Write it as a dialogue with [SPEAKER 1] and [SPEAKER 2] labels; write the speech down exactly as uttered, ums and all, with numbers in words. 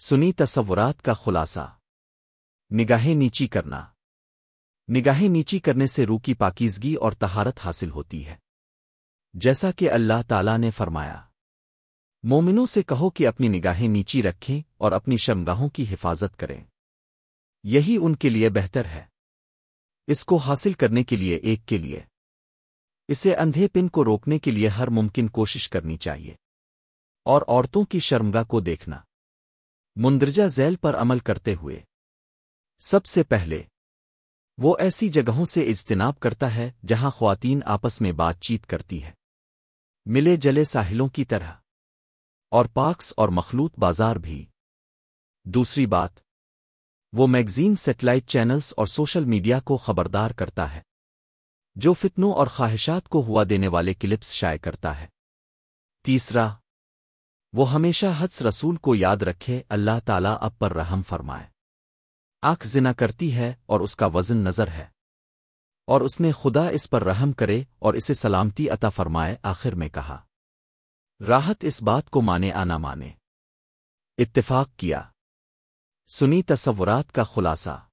[SPEAKER 1] سنی تصورات کا خلاصہ۔ نگاہیں نیچی کرنا۔ نگاہیں نیچی کرنے سے روح کی پاکیزگی اور طہارت حاصل ہوتی ہے، جیسا کہ اللہ تعالیٰ نے فرمایا، مومنوں سے کہو کہ اپنی نگاہیں نیچی رکھیں اور اپنی شرمگاہوں کی حفاظت کریں، یہی ان کے لیے بہتر ہے۔ اس کو حاصل کرنے کے لیے ایک کے لیے اسے اندھے پن کو روکنے کے لیے ہر ممکن کوشش کرنی چاہیے، اور عورتوں کی شرمگاہ کو دیکھنا۔ مندرجہ ذیل پر عمل کرتے ہوئے سب سے پہلے وہ ایسی جگہوں سے اجتناب کرتا ہے جہاں خواتین آپس میں بات چیت کرتی ہے، ملے جلے ساحلوں کی طرح، اور پارکس اور مخلوط بازار بھی۔ دوسری بات، وہ میگزین، سیٹلائٹ چینلز اور سوشل میڈیا کو خبردار کرتا ہے جو فتنوں اور خواہشات کو ہوا دینے والے کلپس شائع کرتا ہے۔ تیسرا، وہ ہمیشہ حدس رسول کو یاد رکھے، اللہ تعالیٰ اب پر رحم فرمائے۔ آنکھ زنا کرتی ہے اور اس کا وزن نظر ہے، اور اس نے خدا اس پر رحم کرے اور اسے سلامتی عطا فرمائے۔ آخر میں کہا، راحت اس بات کو مانے آنا مانے۔ اتفاق کیا۔ سنی تصورات کا خلاصہ۔